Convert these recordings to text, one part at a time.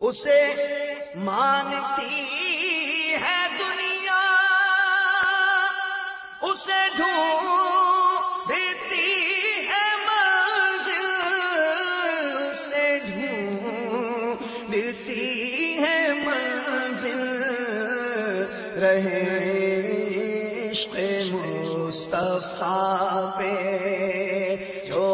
اسے مانتی ہے دنیا، اسے ڈھونڈتی ہے منزل، اسے ڈھونڈتی ہے منزل، رہے عشق مصطفیٰ پہ جو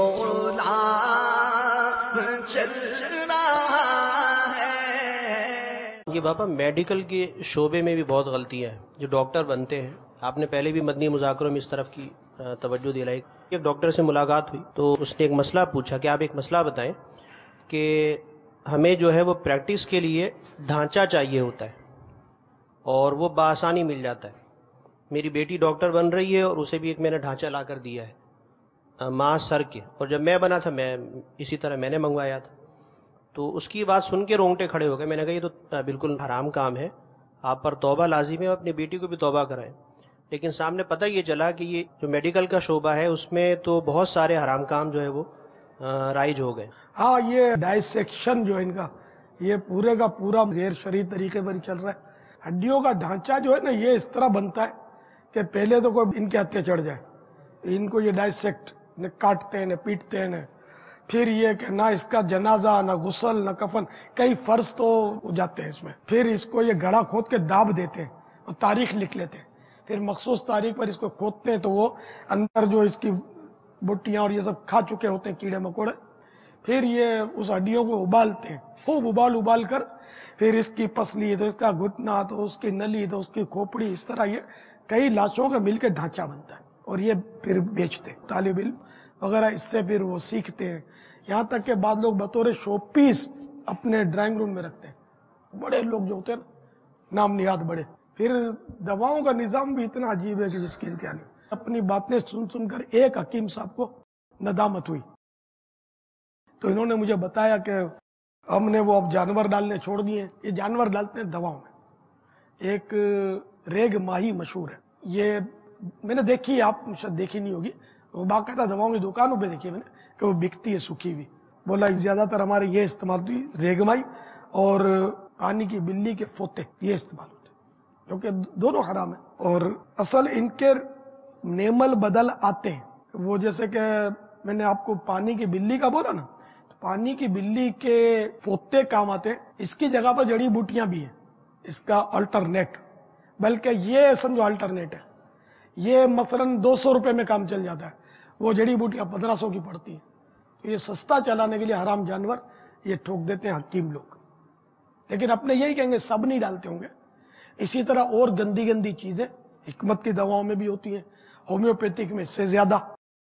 غلام چل رہا ہے۔ یہ بابا میڈیکل کے شعبے میں بھی بہت غلطیاں ہیں جو ڈاکٹر بنتے ہیں۔ آپ نے پہلے بھی مدنی مذاکروں میں اس طرف کی توجہ دلائی۔ ایک ڈاکٹر سے ملاقات ہوئی تو اس نے ایک مسئلہ پوچھا کہ آپ ایک مسئلہ بتائیں کہ ہمیں جو ہے وہ پریکٹس کے لیے ڈھانچہ چاہیے ہوتا ہے اور وہ بآسانی مل جاتا ہے۔ میری بیٹی ڈاکٹر بن رہی ہے اور اسے بھی ایک میں نے ڈھانچہ لا کر دیا ہے ماں سر کے، اور جب میں بنا تھا میں اسی طرح میں نے منگوایا تھا۔ تو اس کی بات سن کے رونگٹے کھڑے ہو گئے۔ میں نے کہا یہ تو بالکل حرام کام ہے، آپ پر توبہ لازم ہے، اپنی بیٹی کو بھی توبہ کرائیں۔ لیکن سامنے پتہ یہ چلا کہ یہ جو میڈیکل کا شعبہ ہے اس میں تو بہت سارے حرام کام جو ہے وہ رائج ہو گئے۔ ہاں، یہ ڈائسیکشن جو ہے ان کا، یہ پورے کا پورا غیر شرعی طریقے پر چل رہا ہے۔ ہڈیوں کا ڈھانچہ جو ہے نا یہ اس طرح بنتا ہے کہ پہلے تو کوئی ان کے ہتھے چڑھ جائے، ان کو یہ ڈائسیکٹ نہ کاٹتے ہیں نہ پیٹتے ہیں، پھر یہ کہ نہ اس کا جنازہ نہ غسل نہ کفن، کئی فرض تو ہو جاتے ہیں اس میں۔ پھر اس کو یہ گڑھا کھود کے داب دیتے ہیں اور تاریخ لکھ لیتے ہیں، پھر مخصوص تاریخ پر اس کو کھودتے ہیں تو وہ اندر جو اس کی بٹیاں اور یہ سب کھا چکے ہوتے ہیں کیڑے مکوڑے، پھر یہ اس ہڈیوں کو ابالتے ہیں، خوب ابال کر، پھر اس کی پسلی تو اس کا گھٹنا تو اس کی نلی تو اس کی کھوپڑی، اس طرح یہ کئی لاشوں کا مل کے ڈھانچہ بنتا ہے اور یہ پھر بیچتے ہیں۔ طالب علم وغیرہ اس سے پھر وہ سیکھتے ہیں، یہاں تک کہ بعض لوگ بطور شو پیس اپنے ڈرائنگ روم میں رکھتے ہیں، بڑے لوگ جو ہوتے ہیں نام نہاد بڑے۔ پھر دواؤں کا نظام بھی اتنا عجیب ہے کہ جس کی انتہا نہیں۔ اپنی باتیں سن کر ایک حکیم صاحب کو ندامت ہوئی تو انہوں نے مجھے بتایا کہ ہم نے وہ اب جانور ڈالنے چھوڑ دیے ہیں، یہ جانور ڈالتے ہیں دواؤں میں۔ ایک ریگ ماہی مشہور ہے، یہ میں نے دیکھی ہے، آپ شاید دیکھی نہیں ہوگی، وہ باقاعدہ دواؤں کی دکانوں پہ دیکھی ہے میں نے کہ وہ بکتی ہے سوکھی ہوئی۔ بولا زیادہ تر ہمارے یہ استعمال ہوتی ہے، ریگ ماہی اور پانی کی بلی کے فوتے، یہ استعمال ہوتے ہیں، کیونکہ دونوں حرام ہیں۔ اور اصل ان کے نیمل بدل آتے ہیں، وہ جیسے کہ میں نے آپ کو پانی کی بلی کا بولا نا، پانی کی بلی کے فوتے کام آتے ہیں، اس کی جگہ پر جڑی بوٹیاں بھی ہیں، اس کا الٹرنیٹ، بلکہ یہ سمجھو الٹرنیٹ ہے، یہ مثلا 200 روپے میں کام چل جاتا ہے، وہ جڑی بوٹیاں 1500 کی پڑتی ہیں۔ تو یہ سستا چلانے کے لیے حرام جانور یہ ٹھوک دیتے ہیں حکیم لوگ، لیکن اپنے یہی کہیں گے سب نہیں ڈالتے ہوں گے۔ اسی طرح اور گندی گندی چیزیں حکمت کی دواؤں میں بھی ہوتی ہیں، ہومیوپیتھک میں اس سے زیادہ،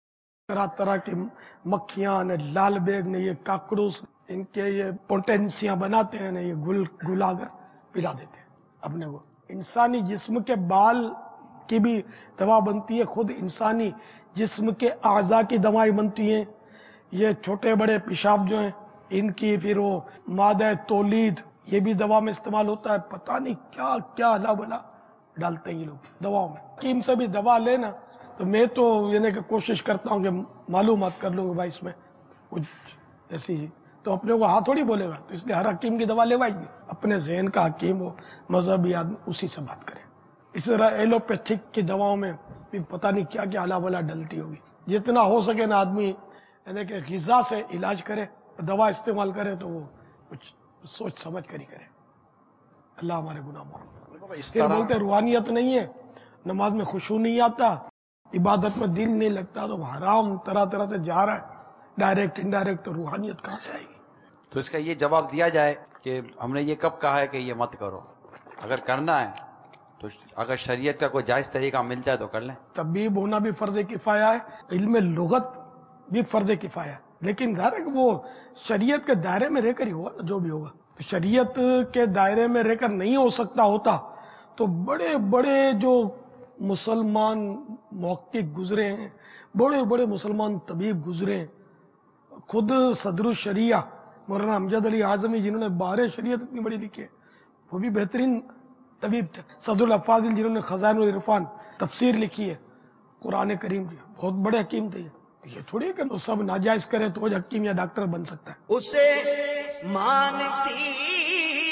طرح طرح کی مکھیاں نے لال بیگ نے یہ کاکڑوس ان کے یہ پوٹینسیاں بناتے ہیں نا، یہ گلا کر پلا دیتے ہیں اپنے کو۔ انسانی جسم کے بال کی بھی دوا بنتی ہے، خود انسانی جسم کے اعضاء کی دوائیں بنتی ہیں، یہ چھوٹے بڑے پیشاب جو ہیں ان کی، پھر وہ مادہ تولید یہ بھی دوا میں استعمال ہوتا ہے۔ پتہ نہیں کیا کیا اللہ بلا ڈالتے ہیں یہ لوگ دواؤں میں۔ حکیم سے بھی دوا لینا تو میں تو یعنی کہ کوشش کرتا ہوں کہ معلومات کر لوں کہ بھائی اس میں کچھ ایسی، تو اپنے کو ہاتھ تھوڑی بولے گا، تو اس لیے ہر حکیم کی دوا لیوائیں گے، اپنے ذہن کا حکیم ہو، مذہبی آدمی، اسی سے بات کریں۔ اس طرح ایلوپیتھک کی دواؤں میں بھی پتہ نہیں کیا کیا اللہ بلا ڈلتی ہوگی۔ جتنا ہو سکے نا آدمی یعنی کہ غذا سے علاج کرے، دوا استعمال کرے تو وہ کچھ سوچ سمجھ کر ہی کرے۔ اللہ ہمارے گناہ معاف کرے۔ پھر بولتے روحانیت نہیں ہے، نماز میں خشوع نہیں آتا، عبادت میں دل نہیں لگتا، تو حرام طرح طرح سے جا رہا ہے، ڈائریکٹ انڈائریکٹ، تو روحانیت کہاں سے آئے گی؟ تو اس کا یہ جواب دیا جائے کہ ہم نے یہ کب کہا ہے کہ یہ مت کرو، اگر کرنا ہے تو اگر شریعت کا کوئی جائز طریقہ مل جائے تو کر لیں۔ طبیب ہونا بھی فرض کفایہ ہے، علم لغت بھی فرض کفایہ ہے، لیکن ظاہر ہے کہ وہ شریعت کے دائرے میں رہ کر ہی ہوگا جو بھی ہوگا۔ شریعت کے دائرے میں رہ کر نہیں ہو سکتا ہوتا تو بڑے بڑے جو مسلمان محقق گزرے ہیں، بڑے بڑے مسلمان طبیب گزرے ہیں، خود صدر الشریعہ مولانا امجد علی اعظمی جنہوں نے بہار شریعت اتنی بڑی لکھی ہے، وہ بھی بہترین طبیب تھے۔ صدر الافاضل جنہوں نے خزائن العرفان تفسیر لکھی ہے قرآن کریم کی، بہت بڑے حکیم تھے۔ یہ تھوڑی کہ وہ سب ناجائز کرے تو حکیم یا ڈاکٹر بن سکتا ہے۔ اسے مانتی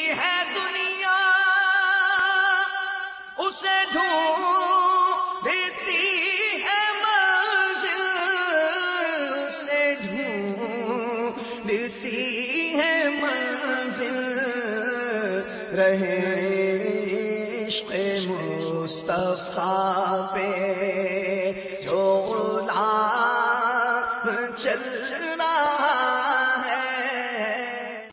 سے ڈھونڈتی ہے منزل، سے ڈھونڈتی ہے منزل، رہے عشق مصطفیٰ پہ